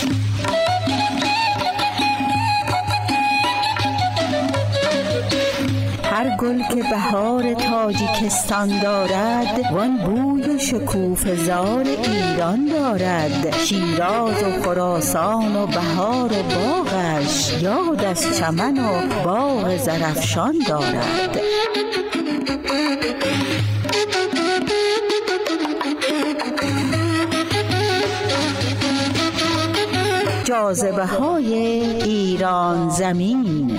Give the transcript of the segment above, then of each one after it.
هر گل که بهار تاجیکستان دارد، وان بوی شکوفه زار ایران دارد. شیراز و خراسان و بهار و باغش، یاد از چمن و باغ زرافشان دارد. جاذبه های ایران زمین.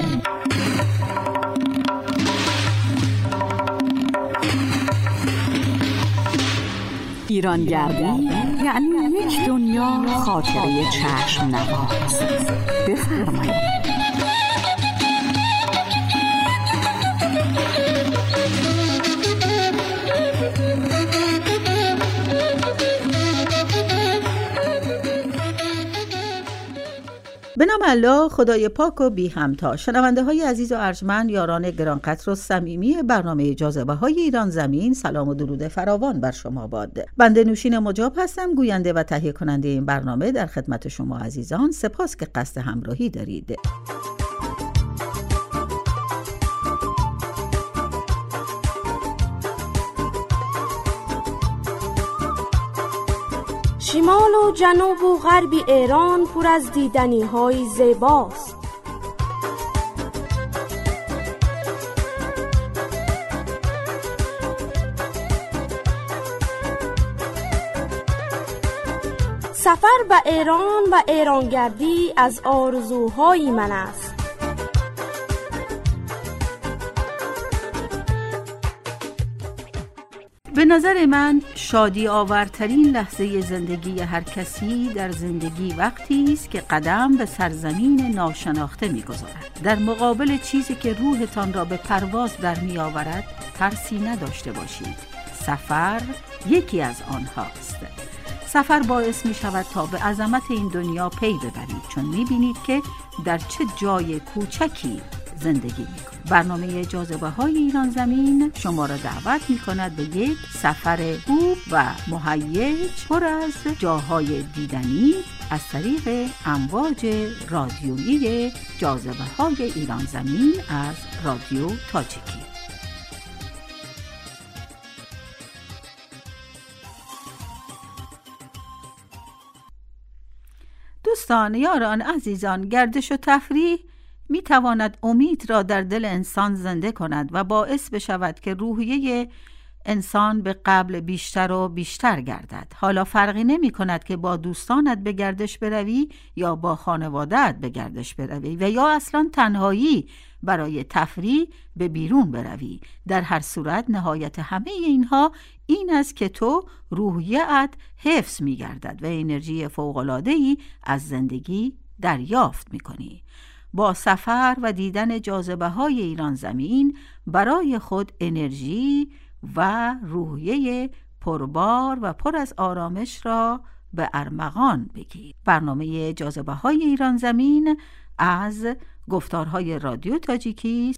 ایرانگردی یعنی یک دنیا خاطره چشم نواز. بفرمایید. به نام الله خدای پاک و بی همتا. شنونده های عزیز و ارجمند، یاران گرانقدر و صمیمی برنامه جاذبه های ایران زمین، سلام و درود فراوان بر شما باد. بنده نوشین مجاب هستم، گوینده و تهیه کننده این برنامه. در خدمت شما عزیزان، سپاس که قصد همراهی دارید. شمال و جنوب و غرب ایران پر از دیدنی‌های زیباست. سفر به ایران و ایرانگردی از آرزوهای من است. به نظر من شادی آورترین لحظه زندگی هر کسی در زندگی وقتی است که قدم به سرزمین ناشناخته می‌گذارد. در مقابل چیزی که روحتان را به پرواز در می‌آورد ترسی نداشته باشید. سفر یکی از آنهاست. سفر باعث می‌شود تا به عظمت این دنیا پی ببرید، چون می‌بینید که در چه جای کوچکی زندگی می‌کنید. برنامه جاذبه های ایران زمین شما را دعوت می‌کند به یک سفر خوب و مهیج پر از جاهای دیدنی از طریق امواج رادیویی جاذبه های ایران زمین از رادیو تاجیکی. دوستان، یاران عزیزان، گردش و تفریح می تواند امید را در دل انسان زنده کند و باعث بشود که روحیه انسان به قبل بیشتر و بیشتر گردد. حالا فرقی نمی کند که با دوستانت به گردش بروی یا با خانواده‌ات به گردش بروی و یا اصلا تنهایی برای تفریح به بیرون بروی. در هر صورت نهایت همه اینها این است که تو روحیه‌ات حفظ می گردد و انرژی فوق‌العاده‌ای از زندگی دریافت می کنی. با سفر و دیدن جاذبه های ایران زمین برای خود انرژی و روحیه پربار و پر از آرامش را به ارمغان بگیر. برنامه جاذبه های ایران زمین از گفتارهای رادیو تاجیکی.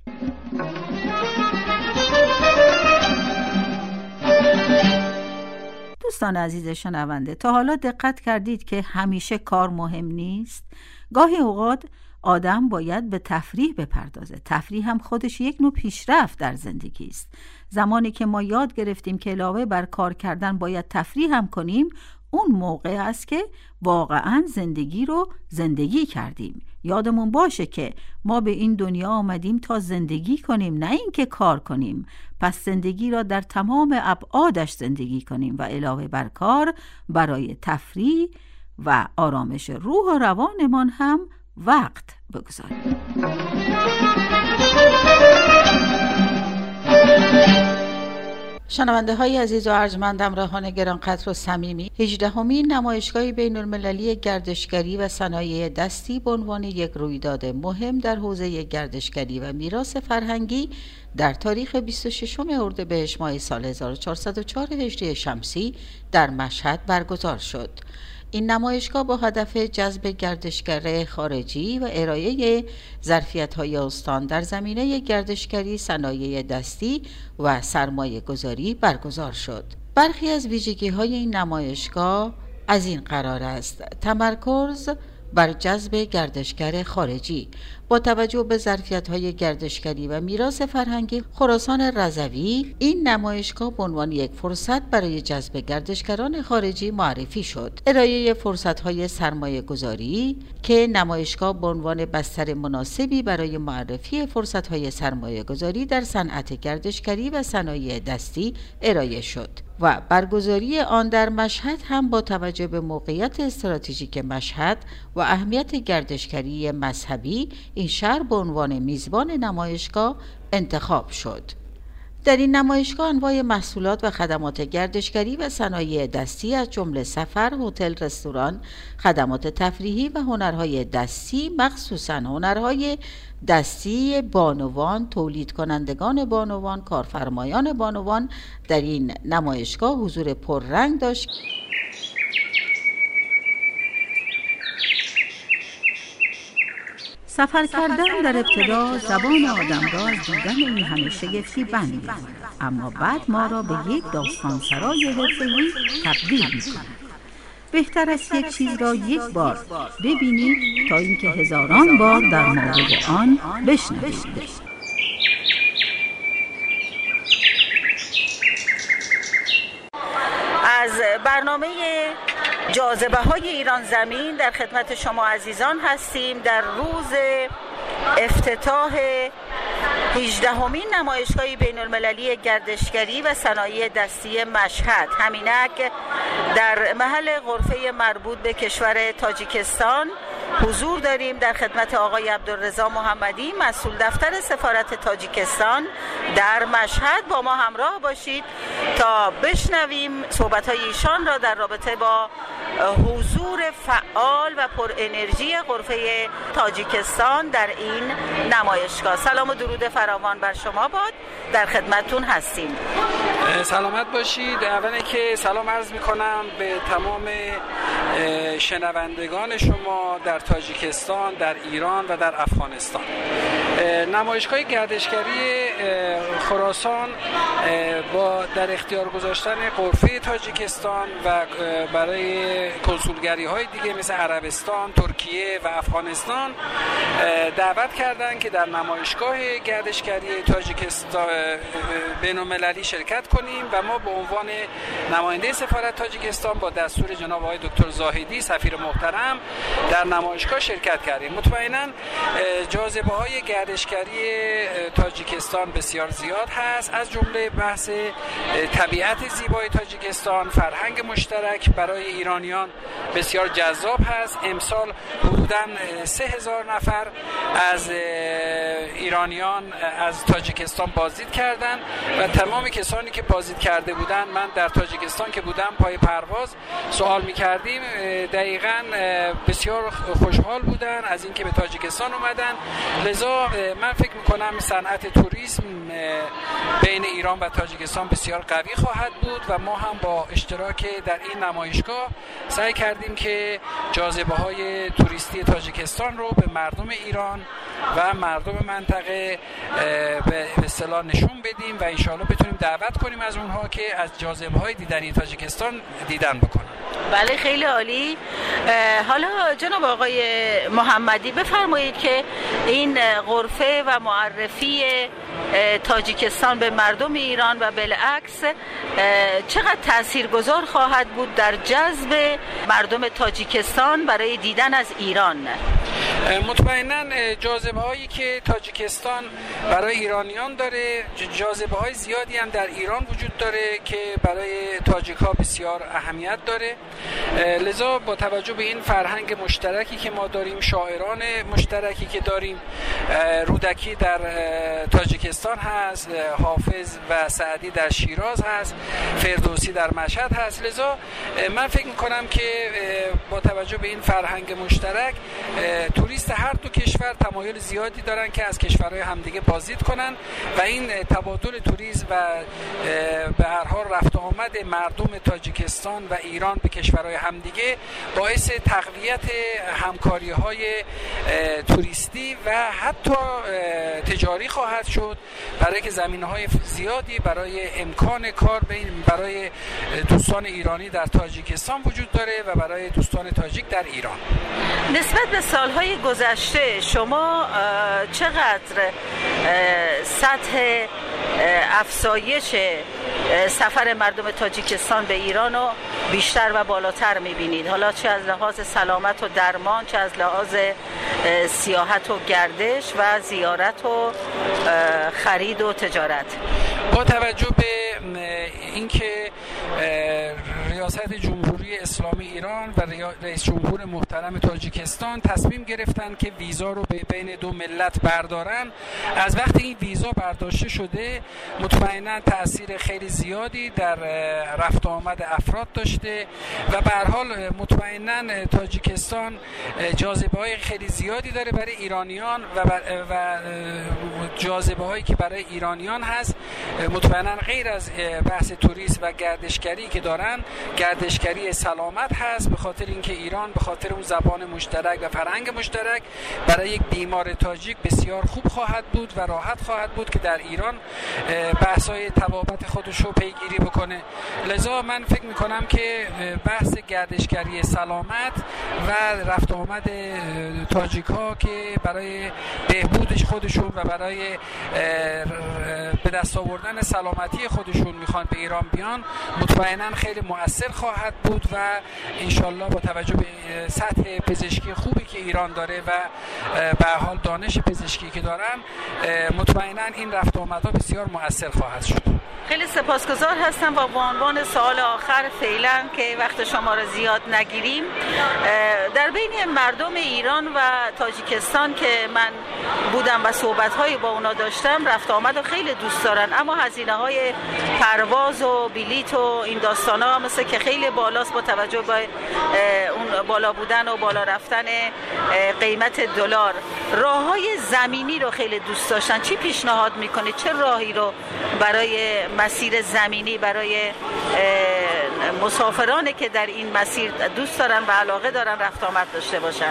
دوستان عزیز شنونده، تا حالا دقت کردید که همیشه کار مهم نیست؟ گاهی اوقات آدم باید به تفریح بپردازه. تفریح هم خودش یک نوع پیشرفت در زندگی است. زمانی که ما یاد گرفتیم که علاوه بر کار کردن باید تفریح هم کنیم، اون موقع است که واقعاً زندگی رو زندگی کردیم. یادمون باشه که ما به این دنیا آمدیم تا زندگی کنیم، نه اینکه کار کنیم. پس زندگی را در تمام ابعادش زندگی کنیم و علاوه بر کار برای تفریح و آرامش روح و روانمان هم وقت بگذاریم. شنونده های عزیز و ارجمند، همراهان گرانقدر و صمیمی، 18مین نمایشگاه بین المللی گردشگری و صنایع دستی به عنوان یک رویداد مهم در حوزه گردشگری و میراث فرهنگی در تاریخ 26 اردیبهشت ماه سال 1404 هجری شمسی در مشهد برگزار شد. این نمایشگاه با هدف جذب گردشگر خارجی و ارائه ظرفیت‌های استان در زمینه گردشگری، صنایع دستی و سرمایه گذاری برگزار شد. برخی از ویژگی‌های این نمایشگاه از این قرار است: تمرکز بر جذب گردشگر خارجی. با توجه به ظرفیت‌های گردشگری و میراث فرهنگی خراسان رضوی، این نمایشگاه به عنوان یک فرصت برای جذب گردشگران خارجی معرفی شد. ارائه فرصت‌های سرمایه‌گذاری که نمایشگاه به عنوان بستر مناسبی برای معرفی فرصت‌های سرمایه‌گذاری در صنعت گردشگری و صنایع دستی ارائه شد و برگزاری آن در مشهد هم با توجه به موقعیت استراتژیک مشهد و اهمیت گردشگری مذهبی این شهر به عنوان میزبان نمایشگاه انتخاب شد. در این نمایشگاه انواع محصولات و خدمات گردشگری و صنایع دستی از جمله سفر، هتل، رستوران، خدمات تفریحی و هنرهای دستی، مخصوصاً هنرهای دستی بانوان، تولید کنندگان بانوان، کارفرمایان بانوان در این نمایشگاه حضور پررنگ داشت. سفر کردن در ابتدا زبان آدم را از دیدن این همه شگفتی بند می‌زند، اما بعد ما را به یک داستانسرای حرفه‌ای تبدیل می‌کند. بهتر است یک چیز را یک بار ببینید تا اینکه هزاران بار در مورد آن بشنوید. از برنامه جاذبه‌های ایران زمین در خدمت شما عزیزان هستیم در روز افتتاح 18مین نمایشگاه بین‌المللی گردشگری و صنایع دستی مشهد. همینک در محل غرفه مربوط به کشور تاجیکستان حضور داریم. در خدمت آقای عبدالرضا محمدی، مسئول دفتر سفارت تاجیکستان در مشهد. با ما همراه باشید تا بشنویم صحبت‌های ایشان را در رابطه با حضور فعال و پر انرژی غرفه تاجیکستان در این نمایشگاه. سلام و درود فراوان بر شما باد، در خدمتتون هستیم. سلامت باشید. اولا که سلام عرض می‌کنم به تمام شنوندگان شما در تاجیکستان، در ایران و در افغانستان. نمایشگاه گردشگری خراسان با در اختیار گذاشتن غرفه تاجیکستان و برای کنسولگری‌های دیگه مثل عربستان، ترکیه و افغانستان دعوت کردند که در نمایشگاه گردشگری تاجیکستان بین‌المللی شرکت کنیم و ما به عنوان نماینده سفارت تاجیکستان با دستور جناب آقای دکتر زاهدی سفیر محترم در نمایشگاه شرکت کردیم. مطمئناً جاذبه‌های گردشگری تاجیکستان بسیار زیاد هست، از جمله بحث طبیعت زیبای تاجیکستان، فرهنگ مشترک برای ایرانیان بسیار جذاب هست. امسال حدوداً 3000 نفر از ایرانیان از تاجیکستان بازدید کردند و تمام کسانی که بازدید کرده بودند، من در تاجیکستان که بودم پای پرواز سوال می‌کردیم، دقیقاً بسیار خوشحال بودن از اینکه به تاجیکستان اومدن. لذا من فکر می‌کنم صنعت توریسم بین ایران و تاجیکستان بسیار قوی خواهد بود و ما هم با اشتراک در این نمایشگاه سعی کردیم که جاذبه‌های توریستی تاجیکستان رو به مردم ایران و مردم منطقه به اصطلاح نشون بدیم و انشاءالله بتونیم دعوت کنیم از اونها که از جاذبه‌های دیدنی تاجیکستان دیدن بکنن. بله، خیلی عالی. حالا جناب آقای محمدی بفرمایید که این غرفه و معرفی تاجیکستان به مردم ایران و بالعکس چقدر تاثیرگذار خواهد بود در جذب مردم تاجیکستان برای دیدن از ایران؟ مطمئناً جاذبه‌هایی که تاجیکستان برای ایرانیان داره، جاذبه‌های زیادی هم در ایران وجود داره که برای تاجیک‌ها بسیار اهمیت داره. لذا با توجه به این فرهنگ مشترکی که ما داریم، شاعران مشترکی که داریم، رودکی در تاجیکستان هست، حافظ و سعدی در شیراز هست، فردوسی در مشهد هست. لذا من فکر می‌کنم که با توجه به این فرهنگ مشترک توریسم توریست هر دو کشور تمایل زیادی دارن که از کشورهای همدیگه بازدید کنن و این تبادل توریسم و به هر حال رفت و آمد مردم تاجیکستان و ایران به کشورهای همدیگه باعث تقویت همکاری‌های توریستی و حتی تجاری خواهد شد، برای که زمینه‌های زیادی برای امکان کار برای دوستان ایرانی در تاجیکستان وجود داره و برای دوستان تاجیک در ایران. نسبت به سالهای گذشته شما چقدر سطح افزایش سفر مردم تاجیکستان به ایران رو بیشتر و بالاتر می‌بینید؟ حالا چه از لحاظ سلامت و درمان، چه از لحاظ سیاحت و گردش و زیارت و خرید و تجارت؟ با توجه به اینکه ریاست جمهوری اسلامی ایران و رئیس جمهور محترم تاجیکستان تصمیم گرفتن که ویزا رو بین دو ملت بردارن، از وقتی این ویزا برداشته شده مطمئنا تأثیر خیلی زیادی در رفت و آمد افراد داشته و به هر حال مطمئنا تاجیکستان جاذبه‌های خیلی زیادی داره برای ایرانیان و جاذبه‌هایی که برای ایرانیان هست مطمئنا غیر از بحث توریسم و گردشگری که دارن، گردشگری سلامت هست، به خاطر اینکه ایران به خاطر اون زبان مشترک و فرهنگ مشترک برای یک بیمار تاجیک بسیار خوب خواهد بود و راحت خواهد بود که در ایران بحث‌های طبابت خودش رو پیگیری بکنه. لذا من فکر می‌کنم که بحث گردشگری سلامت و رفت و آمد تاجیک‌ها که برای بهبودش خودشون و برای به دست آوردن سلامتی خودشون میخوان به ایران بیان مطمئنا خیلی مؤثر خواهد بود و انشالله با توجه به سطح پزشکی خوبی که ایران داره و به حال دانش پزشکی که دارن مطمئنا این رفت و آمدها بسیار مؤثر خواهد شد. خیلی سپاسگزار هستم و با عنوان سوال آخر فعلا که وقت شما را زیاد نگیریم، در بین مردم ایران و تاجیکستان که من بودم و صحبت‌های با اونا داشتم، رفت آمد خیلی دوست دارن، اما هزینه‌های پرواز و بلیط و این داستانا مثل که خیلی بالاست با توجه به اون بالا بودن و بالا رفتن قیمت دلار. راه‌های زمینی رو خیلی دوست داشتن. چی پیشنهاد می‌کنید؟ چه راهی رو برای مسیر زمینی برای مسافرانی که در این مسیر دوست دارن و علاقه دارن رفت آمد داشته باشن؟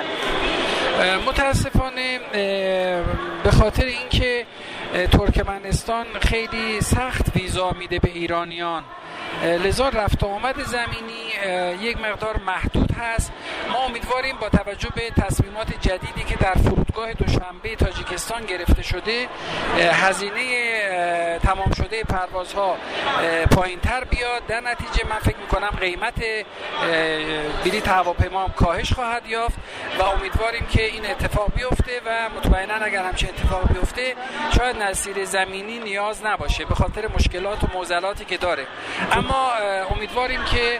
متاسفانه به خاطر اینکه ترکمنستان خیلی سخت ویزا میده به ایرانیان، لذا رفت و آمد زمینی یک مقدار محدود هست. ما امیدواریم با توجه به تصمیمات جدیدی که در فرودگاه دوشنبه تاجیکستان گرفته شده هزینه تمام شده پروازها پایین‌تر بیاد. در نتیجه من فکر می‌کنم قیمت بلیط هواپیما هم کاهش خواهد یافت و امیدواریم که این اتفاق بیفته و مطمئنا اگر همچین اتفاق بیفته شاید مسیر زمینی نیاز نباشه به خاطر مشکلات و معضلاتی که داره، اما امیدواریم که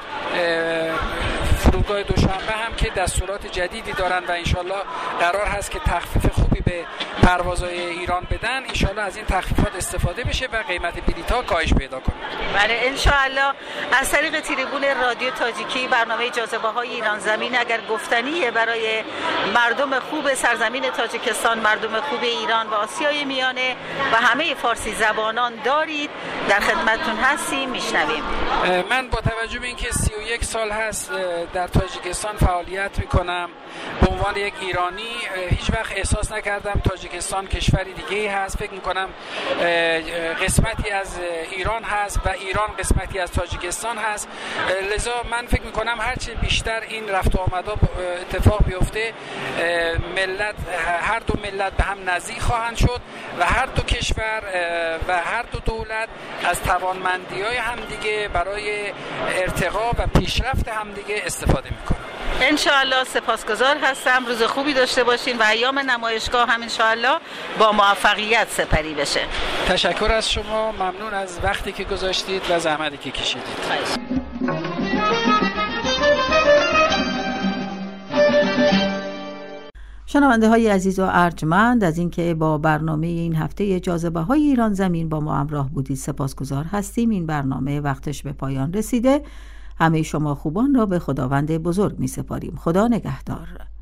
فرودگاه دوشنبه هم که دستورات جدیدی دارن و انشالله قرار هست که تخفیف خوبی به پروازهای ایران بدن، انشالله از این تخفیفات استفاده بشه و قیمت بلیط‌ها کاهش پیدا کنه. بله انشالله. از طریق تریبون رادیو تاجیکی برنامه جاذبه‌های ایران زمین اگر گفتنیه برای مردم خوب سرزمین تاجیکستان، مردم خوب ایران و آسیای میانه و همه فارسی زبانان دارید، در خدمتتون هستیم، میشنویم. من با توجه به اینکه 31 سال هست در تاجیکستان فعالیت میکنم به عنوان یک ایرانی، هیچ وقت احساس نکردم تاجیکستان کشوری دیگه‌ای هست. فکر میکنم قسمتی از ایران هست و ایران قسمتی از تاجیکستان هست. لذا من فکر میکنم هرچی بیشتر این رفت و آمدها اتفاق بیفته هر دو ملت به هم نزدیک خواهند شد و هر دو کشور و هر دو دولت از توانمندی‌های همدیگه برای ارتقا و پیشرفت همدیگه استفاده میکنن. انشاءالله. سپاسگزار هستم. روز خوبی داشته باشین و ایام نمایشگاه هم انشاءالله با موفقیت سپری بشه. تشکر از شما، ممنون از وقتی که گذاشتید و زحمتی که کشیدید. شنونده های عزیز و ارجمند از اینکه با برنامه این هفته جاذبه های ایران زمین با ما همراه بودید سپاسگزار هستیم. این برنامه وقتش به پایان رسیده. همه شما خوبان را به خداوند بزرگ می سپاریم. خدا نگهدار.